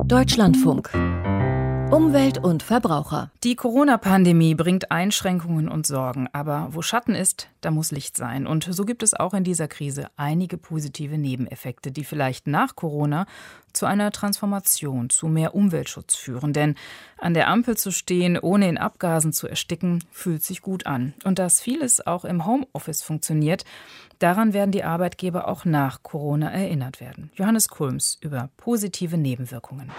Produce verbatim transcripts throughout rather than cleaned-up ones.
Deutschlandfunk. Umwelt und Verbraucher. Die Corona-Pandemie bringt Einschränkungen und Sorgen. Aber wo Schatten ist, da muss Licht sein. Und so gibt es auch in dieser Krise einige positive Nebeneffekte, die vielleicht nach Corona zu einer Transformation, zu mehr Umweltschutz führen. Denn an der Ampel zu stehen, ohne in Abgasen zu ersticken, fühlt sich gut an. Und dass vieles auch im Homeoffice funktioniert, daran werden die Arbeitgeber auch nach Corona erinnert werden. Johannes Kulms über positive Nebenwirkungen.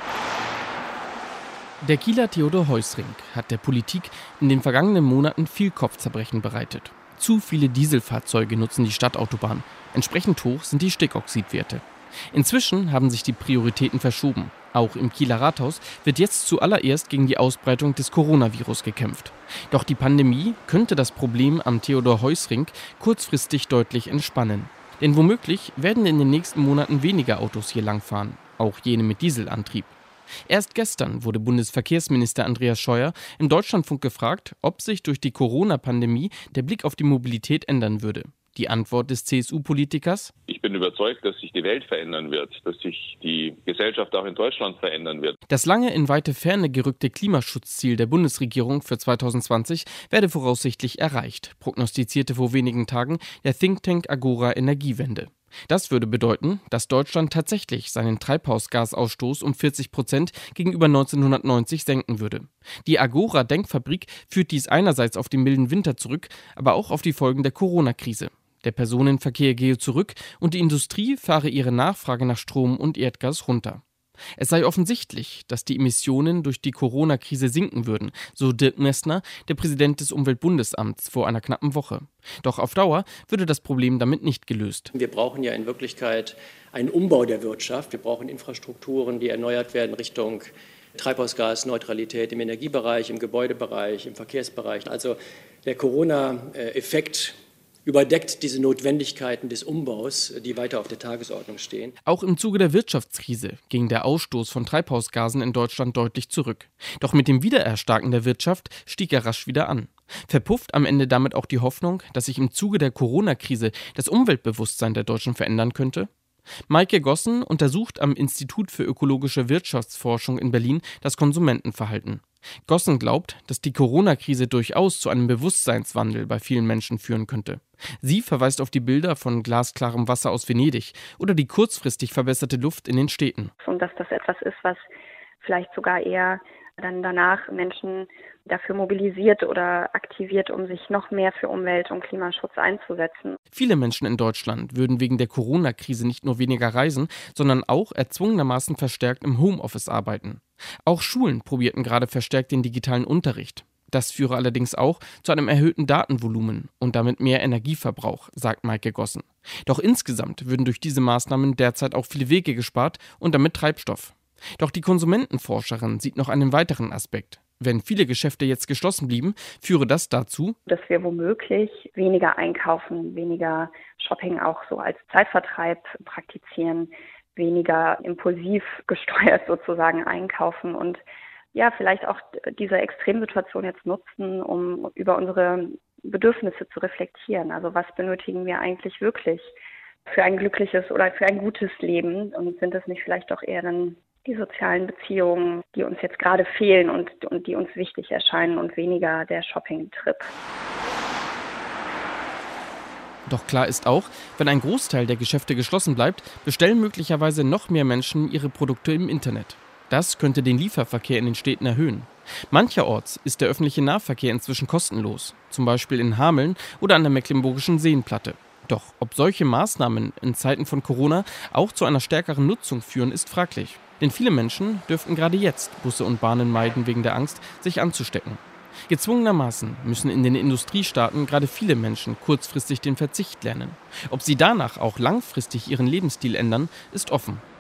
Der Kieler Theodor Heusrink hat der Politik in den vergangenen Monaten viel Kopfzerbrechen bereitet. Zu viele Dieselfahrzeuge nutzen die Stadtautobahn. Entsprechend hoch sind die Stickoxidwerte. Inzwischen haben sich die Prioritäten verschoben. Auch im Kieler Rathaus wird jetzt zuallererst gegen die Ausbreitung des Coronavirus gekämpft. Doch die Pandemie könnte das Problem am Theodor Heusrink kurzfristig deutlich entspannen. Denn womöglich werden in den nächsten Monaten weniger Autos hier langfahren, auch jene mit Dieselantrieb. Erst gestern wurde Bundesverkehrsminister Andreas Scheuer im Deutschlandfunk gefragt, ob sich durch die Corona-Pandemie der Blick auf die Mobilität ändern würde. Die Antwort des C S U-Politikers: Ich bin überzeugt, dass sich die Welt verändern wird, dass sich die Gesellschaft auch in Deutschland verändern wird. Das lange in weite Ferne gerückte Klimaschutzziel der Bundesregierung für zwanzig zwanzig werde voraussichtlich erreicht, prognostizierte vor wenigen Tagen der Think Tank Agora Energiewende. Das würde bedeuten, dass Deutschland tatsächlich seinen Treibhausgasausstoß um vierzig Prozent gegenüber neunzehnhundertneunzig senken würde. Die Agora-Denkfabrik führt dies einerseits auf den milden Winter zurück, aber auch auf die Folgen der Corona-Krise. Der Personenverkehr gehe zurück und die Industrie fahre ihre Nachfrage nach Strom und Erdgas runter. Es sei offensichtlich, dass die Emissionen durch die Corona-Krise sinken würden, so Dirk Messner, der Präsident des Umweltbundesamts, vor einer knappen Woche. Doch auf Dauer würde das Problem damit nicht gelöst. Wir brauchen ja in Wirklichkeit einen Umbau der Wirtschaft. Wir brauchen Infrastrukturen, die erneuert werden Richtung Treibhausgasneutralität im Energiebereich, im Gebäudebereich, im Verkehrsbereich. Also der Corona-Effekt überdeckt diese Notwendigkeiten des Umbaus, die weiter auf der Tagesordnung stehen. Auch im Zuge der Wirtschaftskrise ging der Ausstoß von Treibhausgasen in Deutschland deutlich zurück. Doch mit dem Wiedererstarken der Wirtschaft stieg er rasch wieder an. Verpufft am Ende damit auch die Hoffnung, dass sich im Zuge der Corona-Krise das Umweltbewusstsein der Deutschen verändern könnte? Maike Gossen untersucht am Institut für ökologische Wirtschaftsforschung in Berlin das Konsumentenverhalten. Gossen glaubt, dass die Corona-Krise durchaus zu einem Bewusstseinswandel bei vielen Menschen führen könnte. Sie verweist auf die Bilder von glasklarem Wasser aus Venedig oder die kurzfristig verbesserte Luft in den Städten. Und dass das etwas ist, was vielleicht sogar eher dann danach Menschen dafür mobilisiert oder aktiviert, um sich noch mehr für Umwelt- und Klimaschutz einzusetzen. Viele Menschen in Deutschland würden wegen der Corona-Krise nicht nur weniger reisen, sondern auch erzwungenermaßen verstärkt im Homeoffice arbeiten. Auch Schulen probierten gerade verstärkt den digitalen Unterricht. Das führe allerdings auch zu einem erhöhten Datenvolumen und damit mehr Energieverbrauch, sagt Maike Gossen. Doch insgesamt würden durch diese Maßnahmen derzeit auch viele Wege gespart und damit Treibstoff. Doch die Konsumentenforscherin sieht noch einen weiteren Aspekt. Wenn viele Geschäfte jetzt geschlossen blieben, führe das dazu, dass wir womöglich weniger einkaufen, weniger Shopping auch so als Zeitvertreib praktizieren, weniger impulsiv gesteuert sozusagen einkaufen und ja, vielleicht auch diese Extremsituation jetzt nutzen, um über unsere Bedürfnisse zu reflektieren. Also was benötigen wir eigentlich wirklich für ein glückliches oder für ein gutes Leben? Und sind es nicht vielleicht auch eher dann die sozialen Beziehungen, die uns jetzt gerade fehlen und, und die uns wichtig erscheinen und weniger der Shopping-Trip? Doch klar ist auch, wenn ein Großteil der Geschäfte geschlossen bleibt, bestellen möglicherweise noch mehr Menschen ihre Produkte im Internet. Das könnte den Lieferverkehr in den Städten erhöhen. Mancherorts ist der öffentliche Nahverkehr inzwischen kostenlos, zum Beispiel in Hameln oder an der Mecklenburgischen Seenplatte. Doch ob solche Maßnahmen in Zeiten von Corona auch zu einer stärkeren Nutzung führen, ist fraglich. Denn viele Menschen dürften gerade jetzt Busse und Bahnen meiden wegen der Angst, sich anzustecken. Gezwungenermaßen müssen in den Industriestaaten gerade viele Menschen kurzfristig den Verzicht lernen. Ob sie danach auch langfristig ihren Lebensstil ändern, ist offen.